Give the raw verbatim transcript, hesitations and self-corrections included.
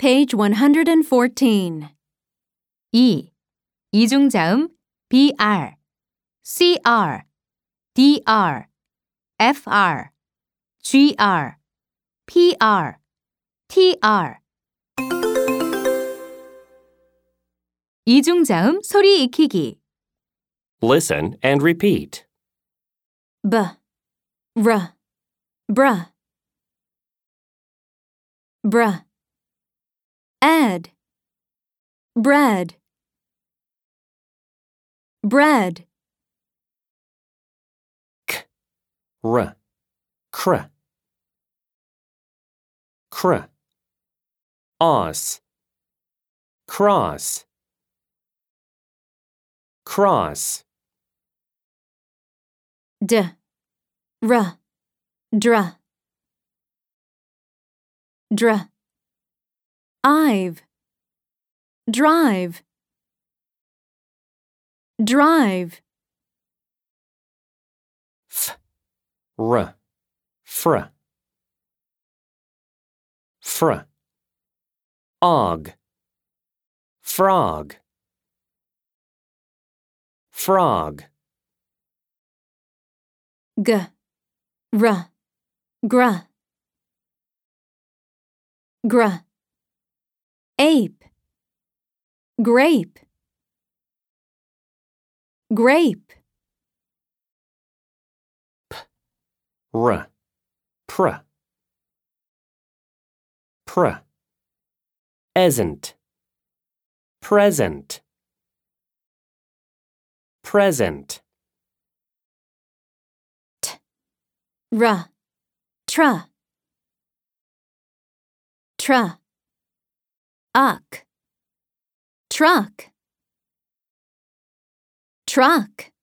Page one hundred fourteen. 이. 이중자음 br, cr, dr, fr, gr, pr, tr. 이중자음 소리 익히기. Listen and repeat. B, r, bruh, bruh. Add, bread, bread. R, cr, cr. Os, cross, cross. D, r, dra, dra. Ive, drive, drive. F, r, fr, fr. Og, frog, frog. G, r, gra, gra. Ape, grape, grape. R, pr, pr. Esn't, present, present. R, tra, tra. Uck, truck, truck.